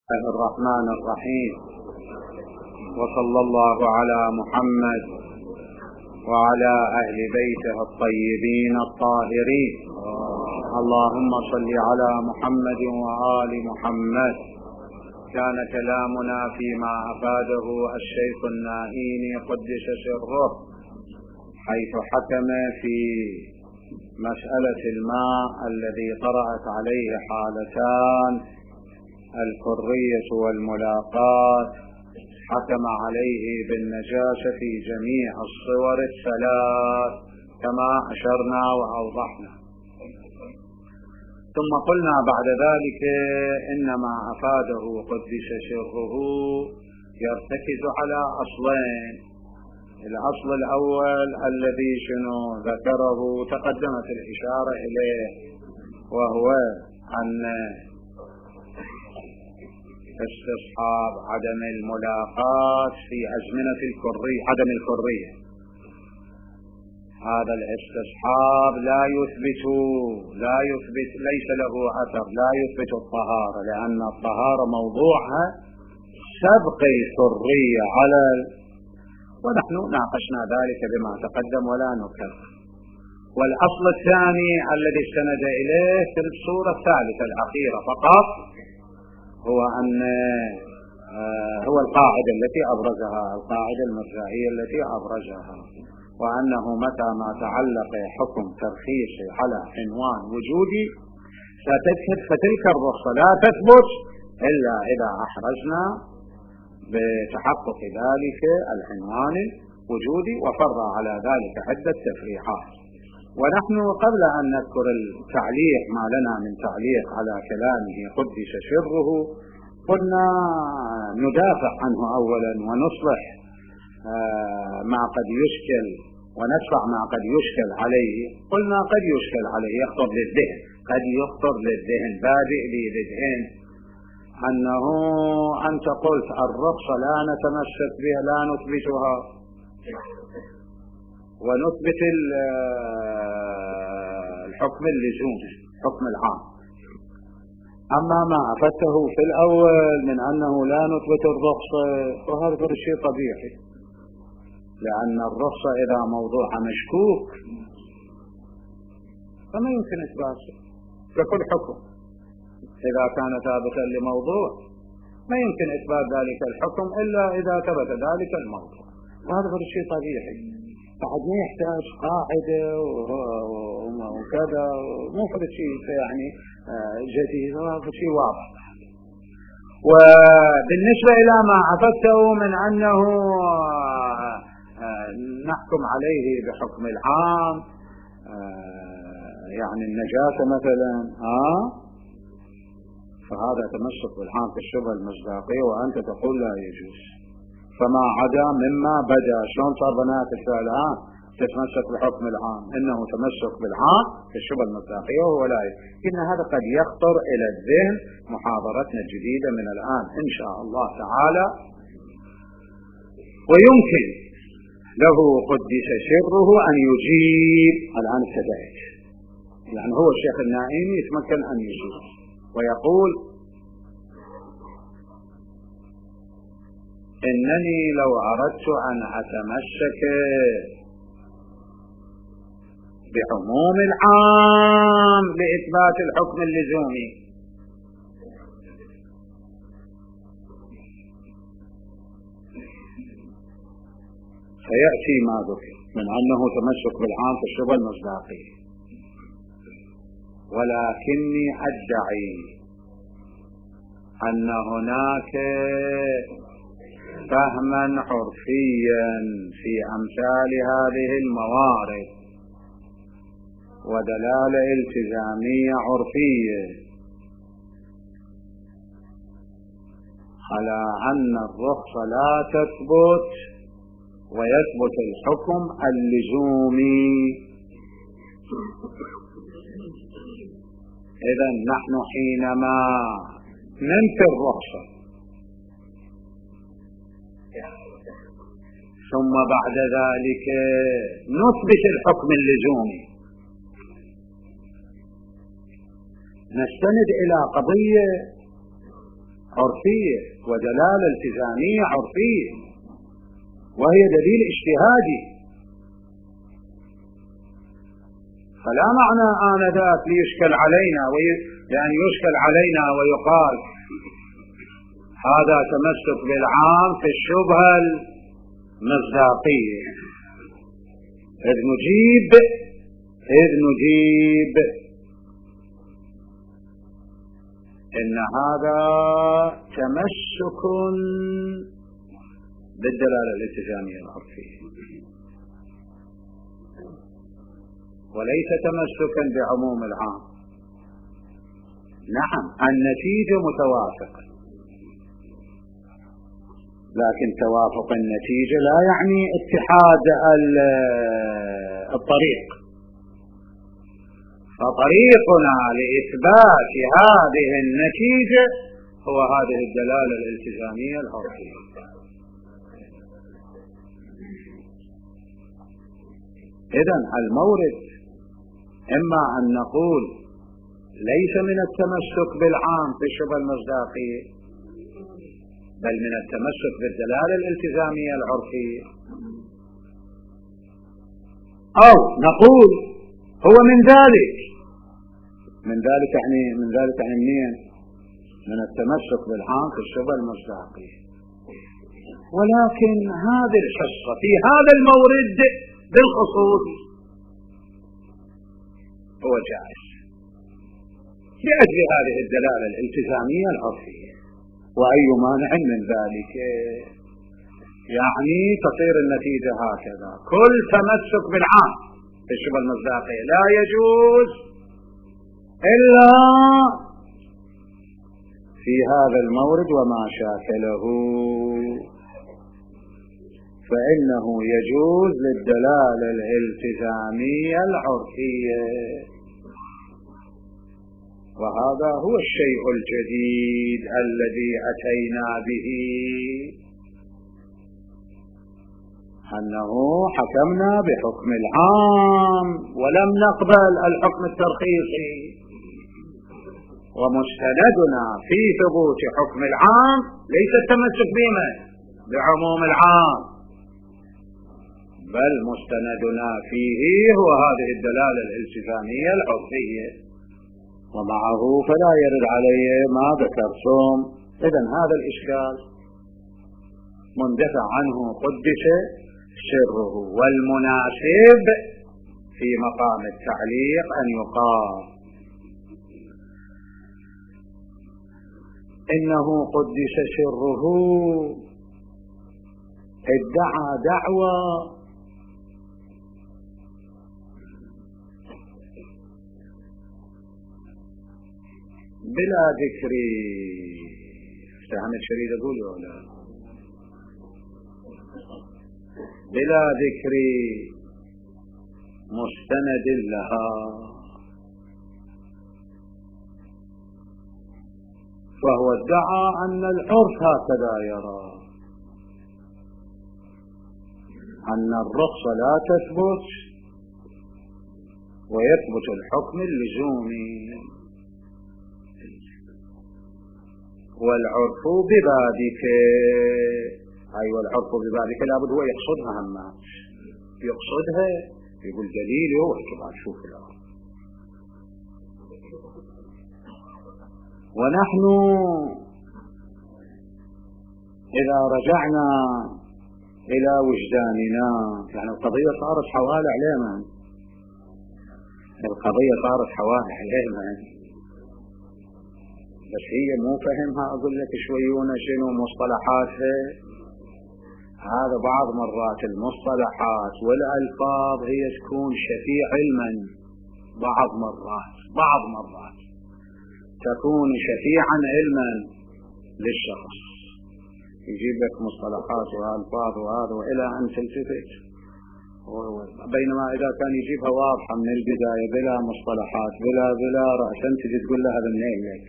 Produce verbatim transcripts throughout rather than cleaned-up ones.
الله الرحمن الرحيم، وصلى الله على محمد وعلى أهل بيته الطيبين الطاهرين. اللهم صل على محمد وآل محمد. كان كلامنا فيما أفاده الشيخ النائيني قدس سره، حيث حكم في مسألة الماء الذي طرأت عليه حالتان، الحرية والملاقات، حكم عليه بالنجاسة في جميع الصور الثلاث كما أشرنا وأوضحنا. ثم قلنا بعد ذلك إنما أفاده قدس سره يرتكز على أصلين. الأصل الأول الذي شنو ذكره تقدمت الإشارة إليه، وهو أن استصحاب عدم الملاقات في أزمنة الكرية، عدم الكرية، هذا الاستصحاب لا يثبت لا يثبت ليس له أثر، لا يثبت الطهارة، لأن الطهارة موضوعها سبق الكرية على ال... ونحن ناقشنا ذلك بما تقدم ولا نكرر. والأصل الثاني الذي استند إليه في الصورة الثالثة الأخيرة فقط، هو أن هو القاعدة التي أبرزها، القاعدة المرجعية التي أبرزها، وأنه متى ما تعلق حكم ترخيصي على عنوان وجودي فتلك الرخصة لا تثبت إلا إذا أحرزنا بتحقق ذلك العنوان الوجودي، وفر على ذلك عدة تفريعات. ونحن قبل أن نذكر التعليق ما لنا من تعليق على كلامه قدس سره، قلنا ندافع عنه أولا ونصلح ما قد يشكل وندفع ما قد يشكل عليه. قلنا قد يشكل عليه، يخطر للذهن، قد يخطر للذهن بادئ لي للذهن أنه أنت قلت الرخصة لا نتمسك بها، لا نثبتها ونثبت الحكم اللزومي، حكم العام. أما ما أفدته في الأول من أنه لا نثبت الرخصة، وهذا شيء طبيعي، لأن الرخصة إذا موضوعها مشكوك فما يمكن إثباته ككل حكم. إذا كان ثابتا لموضوع ما يمكن إثبات ذلك الحكم إلا إذا ثبت ذلك الموضوع، وهذا شيء طبيعي. بعد ما يحتاج قاعدة وكذا، مو هذا شيء يعني جديد، هذا شيء واضح. وبالنسبة إلى ما أفدته من أنه نحكم عليه بحكم العام، يعني النجاسة مثلا، آه فهذا تمسك بالعام في الشبهة المصداقية، وأنت تقول لا يجوز. فما عدا مما بدا، شلون صار بناتك الآن تتمسك بحكم العام؟ إنه تمسك بالعام في الشبهة المصداقية وهو لا يجوز. إن هذا قد يخطر إلى الذهن. محاضرتنا الجديدة من الآن إن شاء الله تعالى، ويمكن له قدس سره أن يجيب. الآن ابتدأت، يعني هو الشيخ النائمي يتمكن أن يجيب ويقول: إنني لو أردت أن أتمسك بعموم العام لإثبات الحكم اللزومي، فيأتي ما ذكر من أنه تمسك بالعام في الشبهة المصداقية، ولكني أدعي أن هناك فهما عرفيا في أمثال هذه الموارد ودلالة التزامية عرفية على أن الرخصة لا تثبت ويثبت الحكم اللزومي. إذن نحن حينما ننفي الرخصة ثم بعد ذلك نثبت الحكم اللزومي، نستند إلى قضية عرفية ودلالة التزامية عرفية، وهي دليل اجتهادي. فلا معنى آنذاك ليشكل علينا وي... يعني يشكل علينا ويقال هذا تمسك بالعام في الشبهة المصداقية، إذ نجيب إذ نجيب إن هذا تمسك بالدلالة الالتزامية العرفية وليس تمسكا بعموم العام. نعم النتيجة متوافقة، لكن توافق النتيجة لا يعني اتحاد الطريق. فطريقنا لإثبات هذه النتيجة هو هذه الدلالة الالتزامية العرفية. إذن المورد إما أن نقول ليس من التمسك بالعام في الشبهة المصداقية، بل من التمسك بالدلالة الالتزامية العرفية، أو نقول هو من ذلك من ذلك يعني من ذلك يعني منين؟ من التمسك بالعام في الشبهة المصداقية. ولكن هذه الحصة في هذا المورد بالخصوص هو جائز لأجل هذه الدلالة الالتزامية العرفية. وأي مانع من ذلك؟ يعني تصير النتيجة هكذا: كل تمسك بالعام في الشبهة المصداقية لا يجوز إلا في هذا المورد وما شاكله، فإنه يجوز للدلالة الالتزامية العرفية. وهذا هو الشيء الجديد الذي أتينا به، أنه حكمنا بحكم العام ولم نقبل الحكم الترخيصي، ومستندنا في ثبوت حكم العام ليس التمسك بما بعموم العام، بل مستندنا فيه هو هذه الدلالة الالتزامية العرفية. ومعه فلا يرد عليه ما ذكرتم. إذن هذا الإشكال مندفع عنه قدس سره، والمناسب في مقام التعليق أن يقال إنه قدس سره ادعى دعوى بلا ذكر. احمد شريد اقول ولا بلا ذكر مستند لها، فهو ادعى أن العرف هكذا يرى، أن الرخصة لا تثبت ويثبت الحكم اللزومي، والعرف بذلك أي أيوة والعرف بذلك لابد هو يقصدها، هما يقصدها يقول دليل هو كمان شوف الأرض. ونحن إذا رجعنا إلى وجداننا، يعني القضية صارت حوالي علينا، القضية صارت حوالي علينا، بس هي مو فهمها. أقول لك شويونة شنو مصطلحاتها. هذا بعض مرات المصطلحات والألفاظ هي تكون شفيع علما، بعض مرات بعض مرات تكون شفيعا علما للشخص، يجيب لك مصطلحات وألفاظ وهذا وإلى أن تلتفت، بينما إذا كان يجيبها واضحة من البداية بلا مصطلحات بلا بلا رأسا تجي تقول لها هذا منين لك.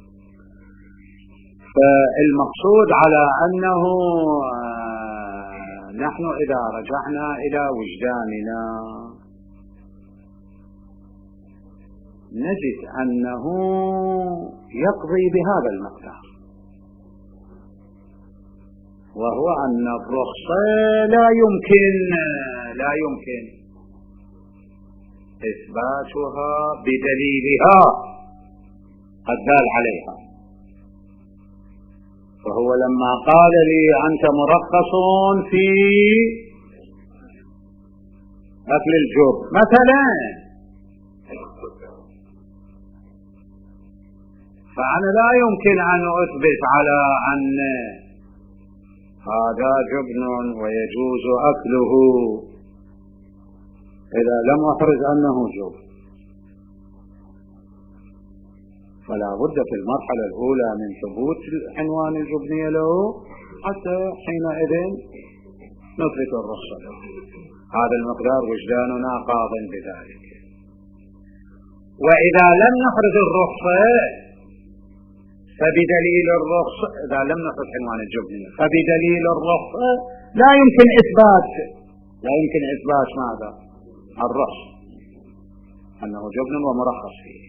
فالمقصود على أنه نحن إذا رجعنا إلى وجداننا نجد أنه يقضي بهذا المقدار، وهو أن الرخصة لا يمكن لا يمكن إثباتها بدليلها قد دال عليها. فهو لما قال لي أنت مرخص في أكل الجب مثلا، فأنا لا يمكن أن أثبت على أن هذا جبن ويجوز أكله إذا لم أحرز أنه جبن. فلا بد في المرحلة الأولى من ثبوت عنوان الجبنية له حتى حينئذ نثبت الرخصة له. هذا المقدار وجداننا قاض بذلك. وإذا لم نحرز الرخصة فبدليل الرخصة، إذا لم نحرز عنوان الجبنية فبدليل الرخصة لا يمكن إثبات لا يمكن إثبات ماذا؟ الرخص أنه جبن ومرخص فيه.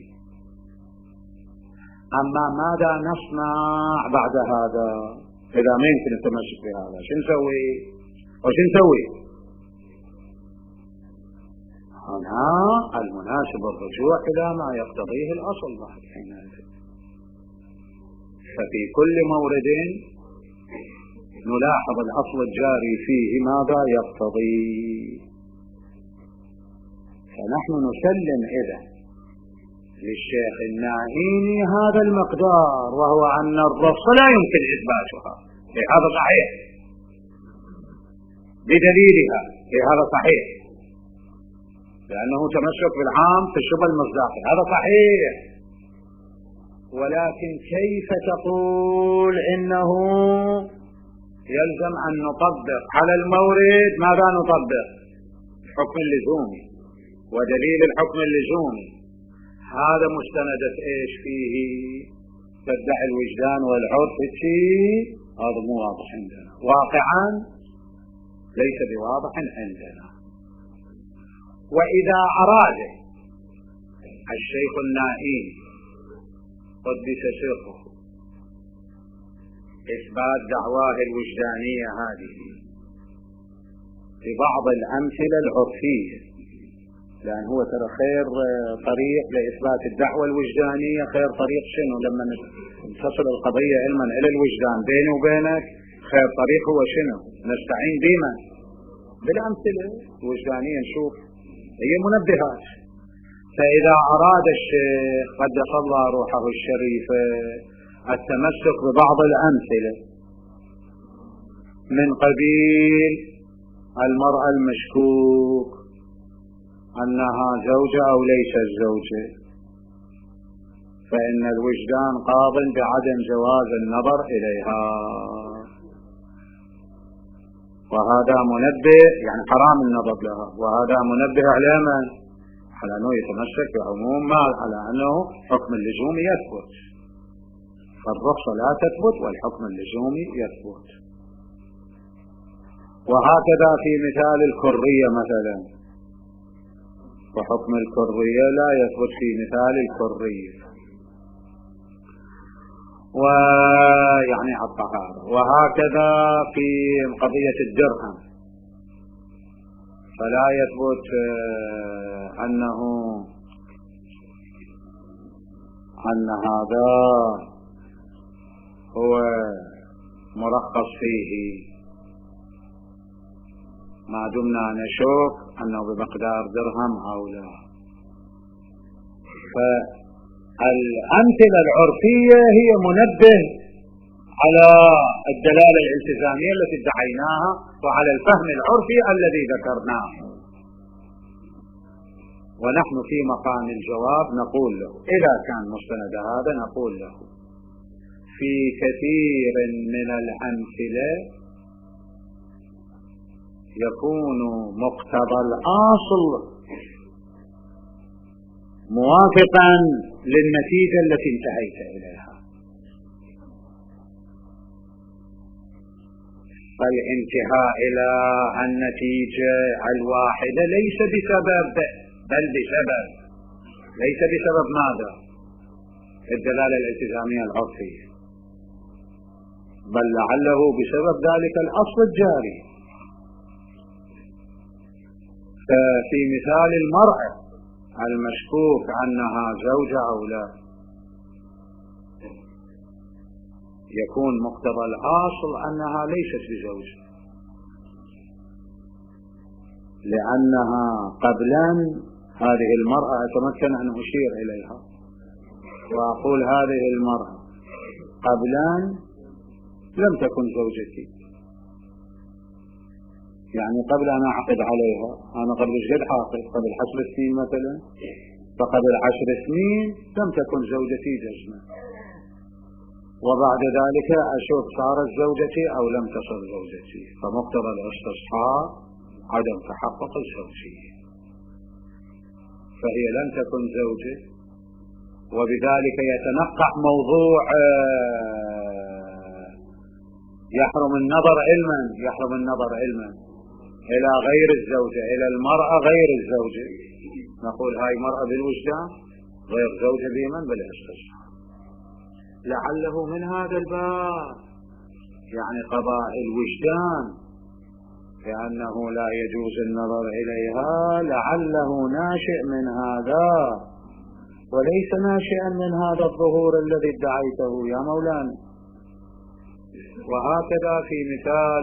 أما ماذا نصنع بعد هذا إذا ما يمكن التمسك بهذا؟ شو نسوي وشو نسوي؟ هنا المناسب الرجوع إلى ما يقتضيه الأصل بعد حينئذ. ففي كل مورد نلاحظ الأصل الجاري فيه ماذا يقتضي، فنحن نسلم إذا للشيخ الناهيني هذا المقدار، وهو أن الرخص لا يمكن إثباتها. هذا صحيح بدليلها، هذا صحيح لأنه تمسك بالعام في الشبه المصداقي، هذا صحيح. ولكن كيف تقول إنه يلزم أن نطبق على المورد؟ ماذا نطبق؟ الحكم اللزومي ودليل الحكم اللزومي. هذا مستندة ايش فيه؟ تدعي الوجدان والعرف شيء، هذا مو واضح عندنا، واقعا ليس بواضح عندنا. وإذا أراد الشيخ النائي قدس سره إثبات دعواه الوجدانية هذه ببعض الأمثلة العرفية، لأن هو ترى خير طريق لإثبات الدعوة الوجدانية، خير طريق شنو؟ لما تصل القضية علما إلى الوجدان بيني وبينك، خير طريق هو شنو؟ نستعين بما بالأمثلة الوجدانية، نشوف هي منبهات. فإذا أراد الشيخ قدس الله روحه الشريفة التمسك ببعض الأمثلة من قبيل المرأة المشكوك أنها زوجة أو ليست زوجة، فإن الوجدان قاض بعدم جواز النظر إليها، وهذا منبه يعني حرام النظر لها، وهذا منبه على من؟ على أنه يتمسك بعموم ما على أنه حكم اللزومي يثبت، فالرخصة لا تثبت والحكم اللزومي يثبت. وهكذا في مثال الكرية مثلا، وحكم الكرية لا يثبت في مثال الكرية، ويعني الطهارة. وهكذا في قضية الدرهم، فلا يثبت أنه أن هذا هو مرخص فيه ما دمنا نشوف أنه بمقدار درهم أو لا. فالأمثلة العرفية هي منبه على الدلالة الالتزامية التي ادعيناها وعلى الفهم العرفي الذي ذكرناه، ونحن في مقام الجواب نقول له إذا كان مستند هذا نقول له في كثير من الأمثلة يكون مقتضى الأصل موافقا للنتيجة التي انتهيت إليها، فالانتهاء إلى النتيجة الواحدة ليس بسبب بل بسبب ليس بسبب ماذا؟ الدلالة الالتزامية العرفية، بل لعله بسبب ذلك الأصل الجاري. ففي مثال المرأة المشكوك أنها زوجة أو لا، يكون مقتضى الأصل أنها ليست بزوجة، لأنها قبلا هذه المرأة أتمكن أن أشير إليها وأقول هذه المرأة قبلا لم تكن زوجتي، يعني قبل أن أعقد عليها أنا قبل قد عاقد قبل عشر سنين مثلا، فقبل عشر سنين لم تكن زوجتي جزما، وبعد ذلك أشوف صارت زوجتي أو لم تصل زوجتي، فمقتضى الاستصحاب عدم تحقق الزوجية، فهي لم تكن زوجة، وبذلك يتنقع موضوع يحرم النظر علما يحرم النظر علما إلى غير الزوجة، إلى المرأة غير الزوجة، نقول هاي مرأة بالوجدان غير زوجة بمن بالاستصحاب، لعله من هذا الباب، يعني قضاء الوجدان لأنه لا يجوز النظر إليها لعله ناشئ من هذا وليس ناشئا من هذا الظهور الذي ادعيته يا مولانا. وهكذا في مثال،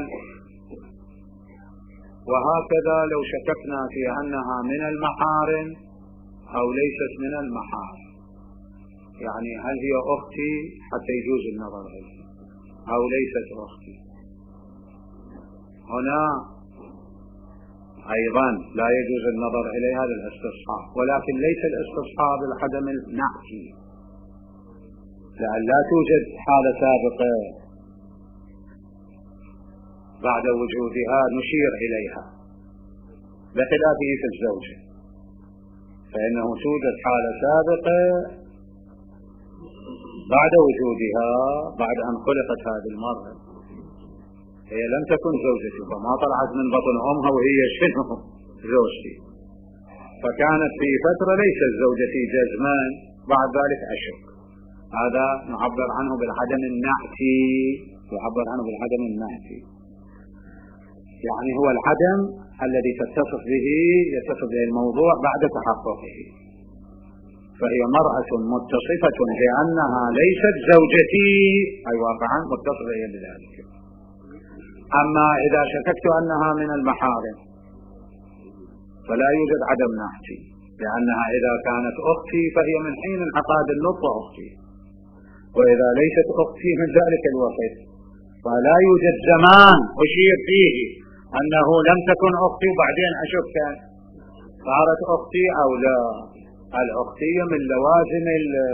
وهكذا لو شككنا في أنها من المحارم أو ليست من المحارم، يعني هل هي أختي حتى يجوز النظر إليها أو ليست أختي، هنا أيضا لا يجوز النظر إليها للاستصحاب، ولكن ليس الاستصحاب العدم النعتي، لأن لا توجد حالة سابقة بعد وجودها نشير إليها، بخلافه في الزوجة فإنه توجد حالة سابقة بعد وجودها، بعد أن خلقت هذه المرأة هي لم تكن زوجتي، فما طلعت من بطن أمها وهي شنو زوجتي، فكانت في فترة ليست زوجتي جزما، بعد ذلك أشك، هذا نعبر عنه بالعدم النعتي، يعبر عنه بالعدم النعتي، يعني هو العدم الذي تتصف به يتصف به الموضوع بعد تحققه، فهي مرأة متصفة بأنها ليست زوجتي أي واقعا متصفة بذلك. أما إذا شككت أنها من المحارم فلا يوجد عدم نعتي، لأنها إذا كانت أختي فهي من حين انعقاد النطفة أختي، وإذا ليست أختي من ذلك الوقت فلا يوجد زمان أشير فيه أنه لم تكن أختي وبعدين أشك صارت أختي أو لا. الأختية من لوازم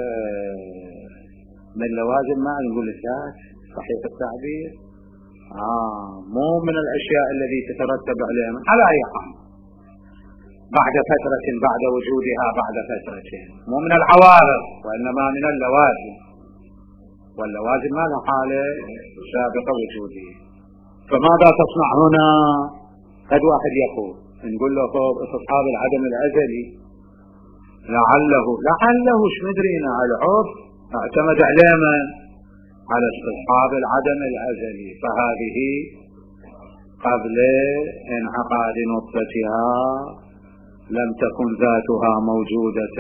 من لوازم ما نقول الذات، صحيح التعبير، آه مو من الأشياء التي تترتب عليها على أي حال بعد فترة بعد وجودها بعد فترة، مو من العوارض وإنما من اللوازم، واللوازم ما لها حالة سابقة وجودية. فماذا تصنع هنا؟ قد واحد يقول نقول له طب استصحاب العدم الأزلي لعله لعله ايش مدرينا العرف اعتمد عليه من؟ على استصحاب العدم الأزلي، فهذه قبل انعقاد نطفتها لم تكن ذاتها موجودة،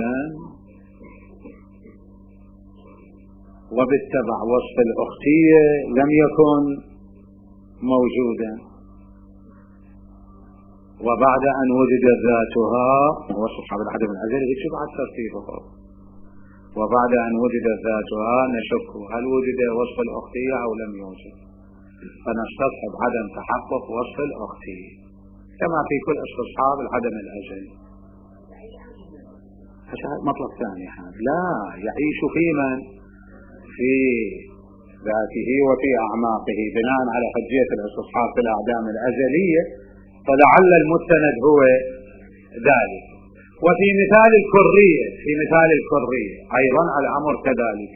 وبالتبع وصف الأختية لم يكن موجودا، وبعد أن وجد ذاتها وصف العدم الأزلي هي بعد ترتيبه، وبعد أن وجد ذاتها نشك هل وجد وصف الأختية أو لم يوجد، فنستصحب عدم تحقق وصف الأختية كما في كل استصحاب العدم الأزلي. مطلب ثاني هذا لا يعيش في من؟ في ذاته وفي أعماقه بناء على حجية الاستصحاب في الأعدام الأزلية، فلعل المستند هو ذلك. وفي مثال الكرية في مثال الكرية أيضا الأمر كذلك،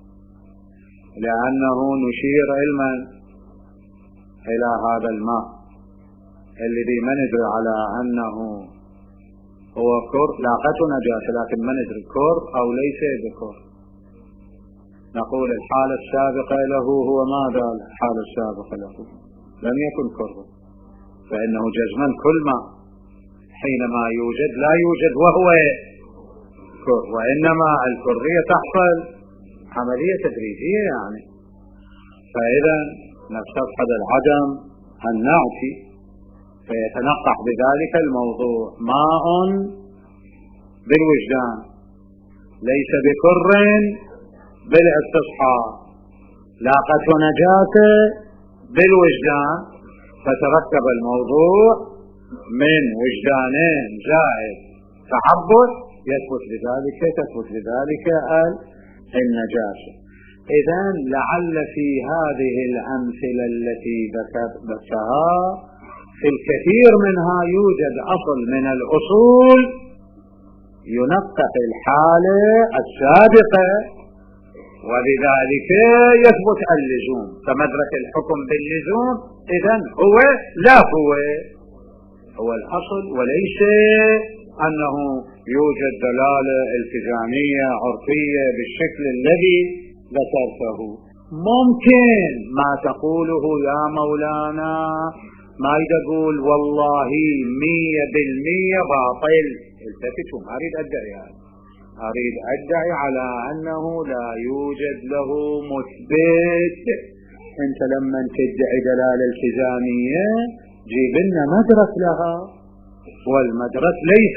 لأنه نشير علما إلى هذا الماء الذي ما ندري على أنه هو كر لاقته نجاسة، لكن ما ندري كر أو ليس بكر، نقول الحالة السابقة له هو ماذا؟ الحالة السابقة له لم يكن كرا، فإنه جزما كل ما حينما يوجد لا يوجد وهو كر، وإنما الكرية تحصل عملية تدريجية يعني. فإذا نستفحد العدم النعتي فيتنقح بذلك الموضوع ماء بالوجدان ليس بكر بالاستصحاب، لاقته نجاسة بالوجدان، فتركب الموضوع من وجدانين زائد تعبد يثبت بذلك تثبت بذلك النجاسة. إذن لعل في هذه الأمثلة التي ذكرتها في الكثير منها يوجد أصل من الأصول ينقح الحالة السابقة، وبذلك يثبت اللزوم، فمدرك الحكم باللزوم إذن هو لا هو هو الأصل، وليس أنه يوجد دلالة التزامية عرفية بالشكل الذي ذكرته. ممكن ما تقوله يا مولانا ما يقول والله مية بالمية باطل، التفتوا ما أريد أدعي يعني. أريد أدعي على أنه لا يوجد له مثبت. أنت لما تدعي دلالة التزامية جيب لنا مدرك لها، والمدرك ليس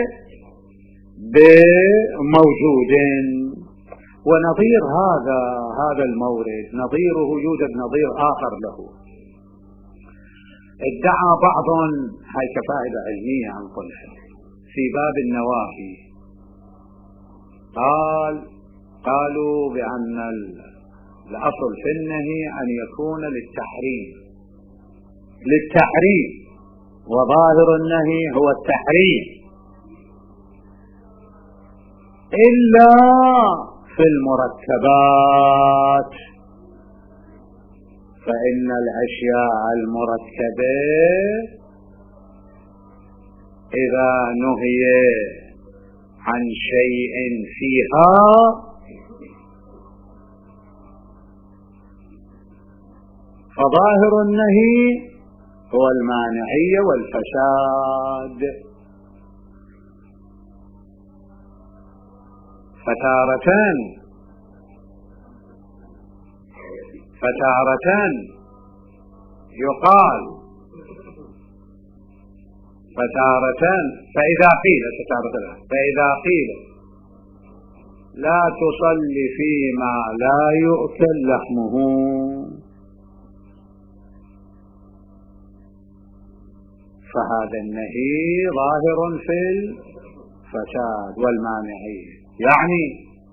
بموجود. ونظير هذا هذا المورد نظيره يوجد نظير آخر له. ادعى بعض، هاي كفائدة علمية عن قلها، في باب النواهي قال قالوا بأن الأصل في النهي أن يكون للتحريم للتحريم وظاهر النهي هو التحريم، إلا في المركبات، فإن الأشياء المركبة إذا نهي عن شيء فيها فظاهر النهي هو المانعية والفساد. فتارتان فتارتان يقال فتارتان فإذا قيل فتارتان فإذا قيل لا تصلي فيما لا يؤكل لحمه، فهذا النهي ظاهر في الفساد والمانعية، يعني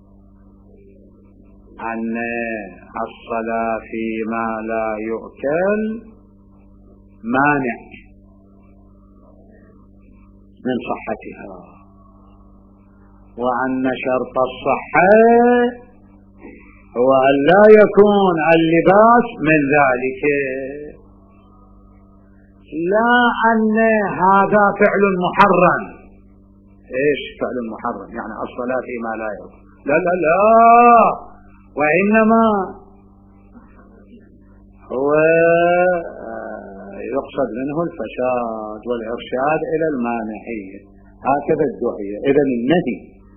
أن الصلاة فيما لا يؤكل مانع من صحتها، وأن شرط الصحة هو أن لا يكون اللباس من ذلك، لا أن هذا فعل محرم. إيش فعل محرم؟ يعني الصلاة فيما لا يؤكل، لا لا لا، وإنما هو يقصد منه الفساد والإرشاد إلى المانعية، هكذا الدعية. إذن النهي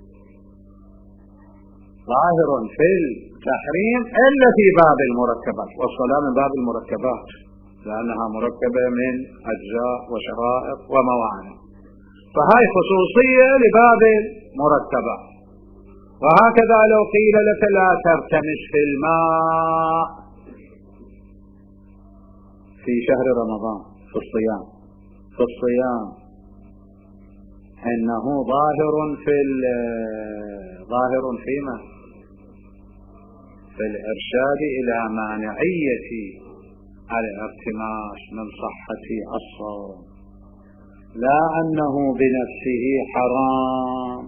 ظاهر في التحريم إلا في باب المركبات، والصلاة من باب المركبات لأنها مركبة من أجزاء وشرائط وموانع، فهاي خصوصية لباب المركبات. وهكذا لو قيل لك لا ترتمش في الماء في شهر رمضان في الصيام في الصيام إنه ظاهر في ظاهر فيما في الإرشاد إلى مانعية الارتماس من صحة الصوم، لا أنه بنفسه حرام،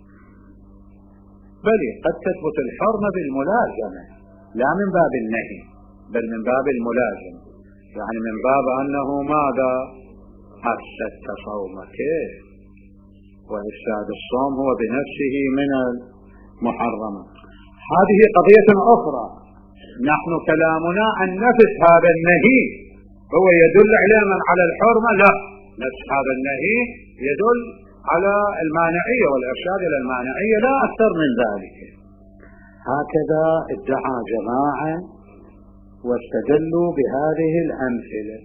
بل قد تثبت الحرمة بالملازمة لا من باب النهي بل من باب الملازمة، يعني من باب أنه ماذا أفسدت صومك، وإفساد الصوم هو بنفسه من المحرمة. هذه قضية أخرى. نحن كلامنا عن نفس هذا النهي هو يدل علما على الحرمة؟ لا، نفس هذا النهي يدل على المانعية والإرشاد إلى المانعية لا أكثر من ذلك. هكذا ادعى جماعة واستدلوا بهذه الأمثلة.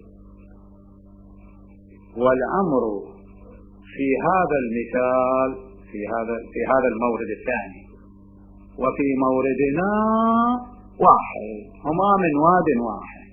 والأمر في هذا المثال في هذا في هذا المورد الثاني وفي موردنا واحد، هما من واد واحد،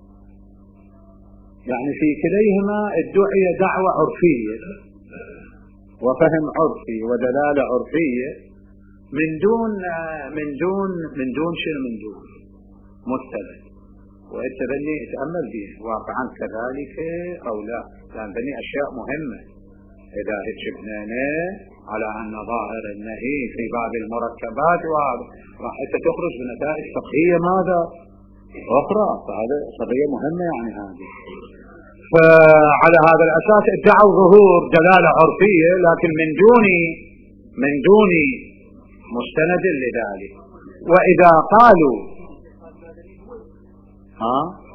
يعني في كليهما ادعي دعوة عرفية وفهم عرفي ودلالة عرفية من دون من دون من دون شيء من دون مستند. وانت بني اتأمل به واقعا كذلك او لا، لان بني اشياء مهمة. اذا هتشبنانا على ان ظاهر النهي في باب المركبات راح انت تخرج بنتائج فقهية ماذا اخرى، فهذا قضية مهمة يعني هذه. فعلى هذا الاساس ادعوا ظهور دلالة عرفية لكن من دون من دون مستند لذلك. واذا قالوا ها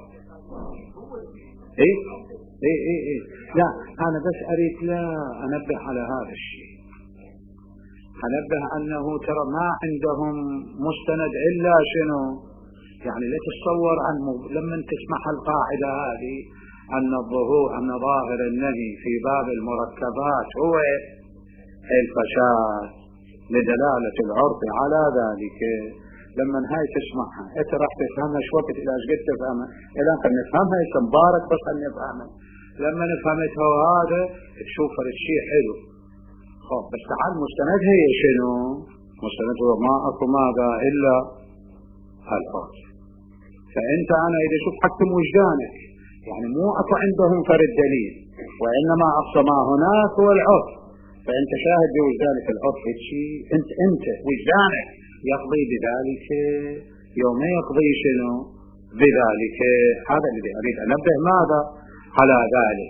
ايه ايه ايه ايه لا انا بس اريد لا انبه على هذا الشيء، انبه انه ترى ما عندهم مستند الا شنو، يعني لا تتصور عن لما تسمح القاعدة هذه ان الظهور ان ظاهر النهي في باب المركبات هو الفساد لدلالة العرف على ذلك. لما هاي تسمعها انت راح تفهمها شو وقت الى ايش قد تفهمها الى ان نفهمها هسه مبارك بس ان نفهمها. لما نفهمتها هذا تشوف الشيء حلو. خب بس تعال مستندها هي شنو؟ مستند هو ما اكو ماذا الا العرف. فانت انا اذا شوف حكم وجدانك، يعني مو اكو عندهم فرد دليل وانما اقصى ما هناك هو العرف. فانت شاهد بوجدانك العرف شيء، انت انت وجدانك يقضي بذلك يوم يقضي شنو بذلك. هذا الذي اريد انبه ماذا على ذلك.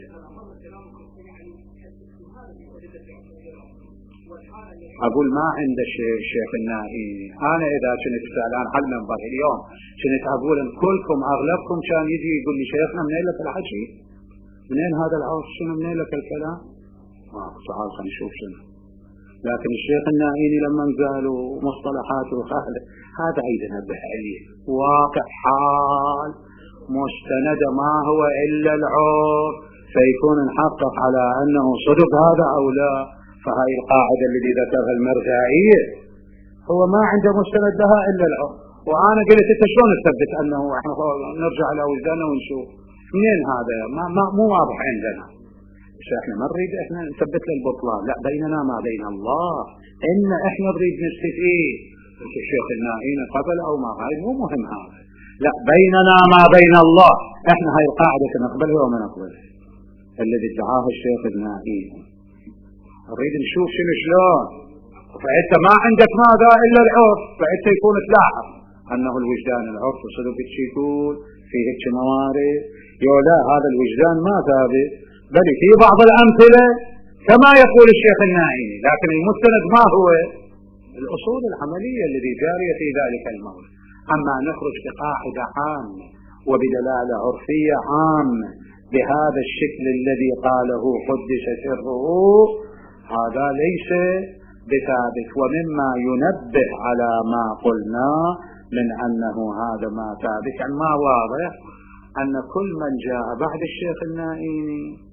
اقول ما عند الشيخ النائي. انا اذا كنت سالان على المنبر اليوم كنت اقول ان كلكم اغلبكم كان يجي يقول لي شيخنا منين لك الحكي، منين هذا العرف، شنو منين لك الكلام، ما سؤال خلينا نشوف شنو. لكن الشيخ النائيني لما قالوا مصطلحاته وخالد هذا عيد نبه عليه واقع حال مستند ما هو إلا العرف، فيكون نحقق على أنه صدق هذا أو لا. فهاي القاعدة التي ذكرها المرجعية هو ما عنده مستند لها إلا العرف. وأنا قلت أنت شلون تثبت أنه احنا نرجع إلى وجداننا ونشوف منين هذا، ما, ما مو واضح عندنا. احنا ما نريد احنا نثبت للبطلان، لا بيننا ما بين الله، ان احنا نريد نستفيد. الشيخ النائين قبل او ما هاي مو مهم هذا، لا بيننا ما بين الله. احنا هاي القاعدة نقبلها وما نقبلها الذي ادعاه الشيخ النائين. نريد نشوف شنو شلون. فانت ما عندك ماذا الا العرف، فانت يكون تلاحظ انه الوجدان العرف صدق يقول في هيك موارد يولا هذا الوجدان ما ثابت، بل في بعض الأمثلة كما يقول الشيخ النائي، لكن المستند ما هو الأصول العملية التي جارية في ذلك الموضوع. أما نخرج بقاعدة عامة وبدلالة عرفية عامة بهذا الشكل الذي قاله قدس سره، هذا ليس بثابت. ومما ينبه على ما قلنا من أنه هذا ما ثابت، يعني ما واضح أن كل من جاء بعد الشيخ النائي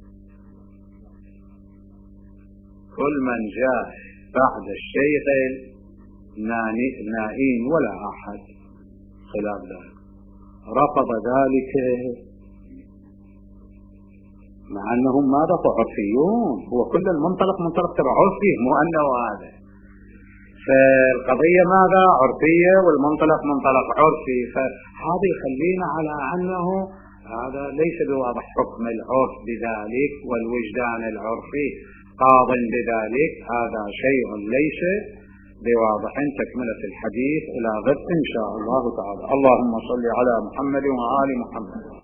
كل من جاء بعد الشيخ النائين ولا أحد خلاف ذلك رفض ذلك، مع أنهم ماذا عرفيون. هو كل المنطلق منطلق تبع عرفي، مو أنه هذا. فالقضية ماذا عرفية والمنطلق منطلق عرفي. فهذا يخلينا على أنه هذا ليس بواضح حكم العرف بذلك والوجدان العرفي قاض بذلك، هذا شيء ليس بواضح. تكملة الحديث إلى غد إن شاء الله تعالى. اللهم صل على محمد وآل محمد.